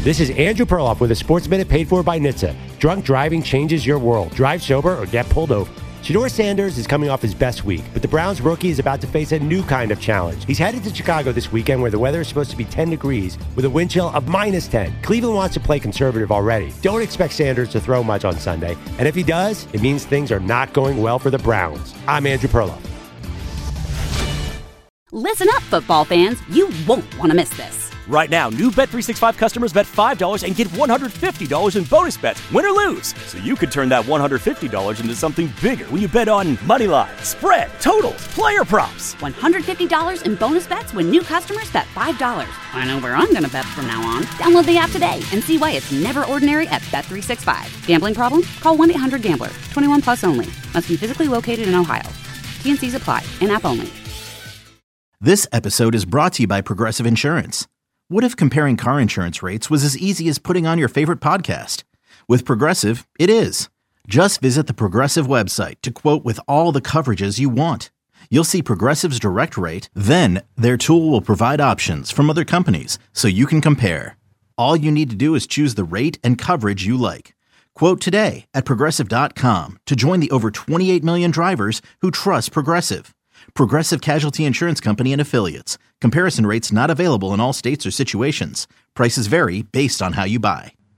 This is Andrew Perloff with a Sports Minute paid for by NHTSA. Drunk driving changes your world. Drive sober or get pulled over. Shedeur Sanders is coming off his best week, but the Browns rookie is about to face a new kind of challenge. He's headed to Chicago this weekend where the weather is supposed to be 10 degrees with a wind chill of minus 10. Cleveland wants to play conservative already. Don't expect Sanders to throw much on Sunday, and if he does, it means things are not going well for the Browns. I'm Andrew Perloff. Listen up, football fans. You won't want to miss this. Right now, new Bet365 customers bet $5 and get $150 in bonus bets, win or lose. So you could turn that $150 into something bigger when you bet on money line, spread, totals, player props. $150 in bonus bets when new customers bet $5. I know where I'm going to bet from now on. Download the app today and see why it's never ordinary at Bet365. Gambling problem? Call 1-800-GAMBLER. 21 plus only. Must be physically located in Ohio. T&Cs apply. In-app only. This episode is brought to you by Progressive Insurance. What if comparing car insurance rates was as easy as putting on your favorite podcast? With Progressive, it is. Just visit the Progressive website to quote with all the coverages you want. You'll see Progressive's direct rate, then their tool will provide options from other companies so you can compare. All you need to do is choose the rate and coverage you like. Quote today at Progressive.com to join the over 28 million drivers who trust Progressive. Progressive Casualty Insurance Company and Affiliates. Comparison rates not available in all states or situations. Prices vary based on how you buy.